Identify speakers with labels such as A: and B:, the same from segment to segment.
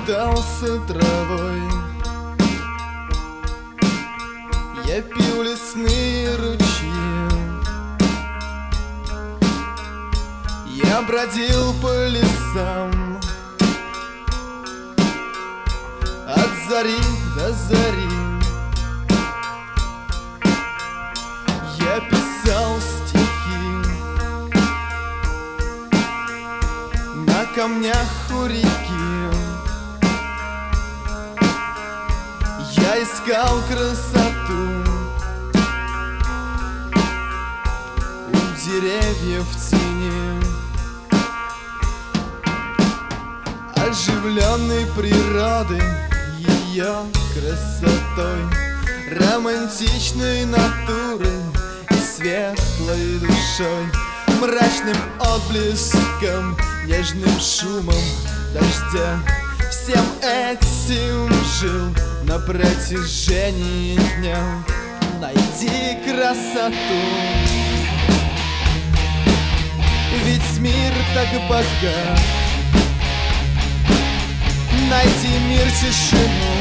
A: питался травой. Я пил лесные ручьи, я бродил по лесам от зари до зари. Я писал стихи на камнях у реки. Я искал красоту у деревьев в тени, оживленной природы, ее красотой, романтичной натуры и светлой душой, мрачным отблеском, нежным шумом дождя. Всем этим жил на протяжении дня. Найди красоту, ведь мир так богат. Найди мир тишину,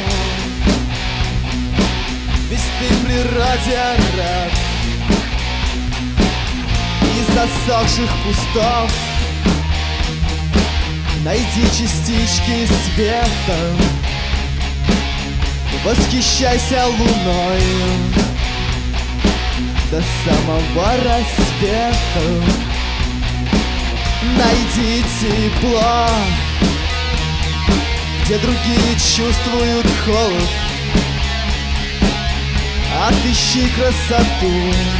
A: ведь ты в природе рад. Из засохших кустов найди частички света, восхищайся луной до самого рассвета. Найди тепло, где другие чувствуют холод. Отыщи красоту,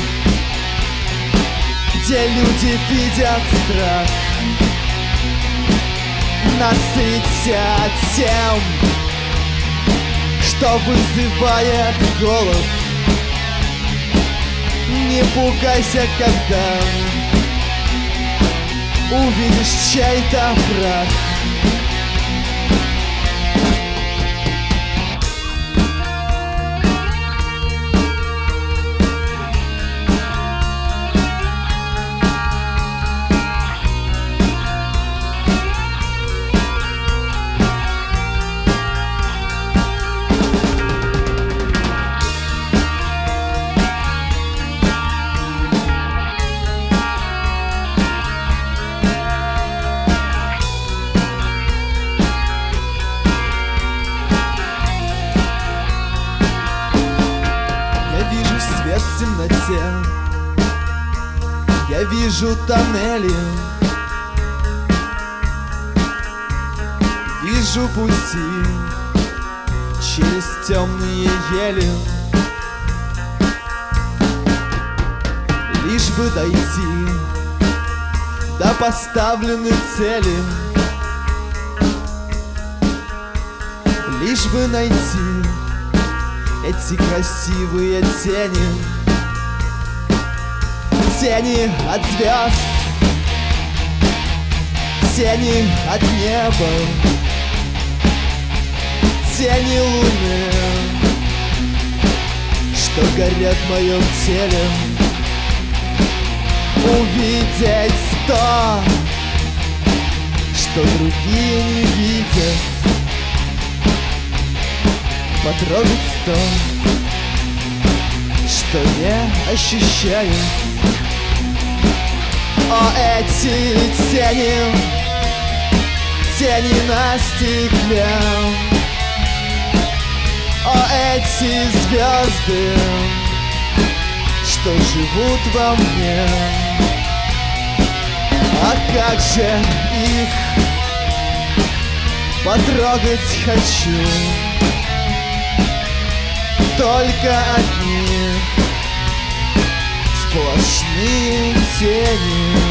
A: где люди видят страх. Насыться тем, что вызывает голод. Не пугайся, когда увидишь чей-то прах. В темноте я вижу тоннели, вижу пути через темные ели. Лишь бы дойти до поставленной цели, лишь бы найти эти красивые тени. Тени от звезд, тени от неба, тени луны, что горят в моем теле. Увидеть то, что другие не видят. Потрогать то, что не ощущаю. О, эти тени, тени на стекле. О, эти звезды, что живут во мне. А как же их потрогать хочу. Только от них сплошные тени.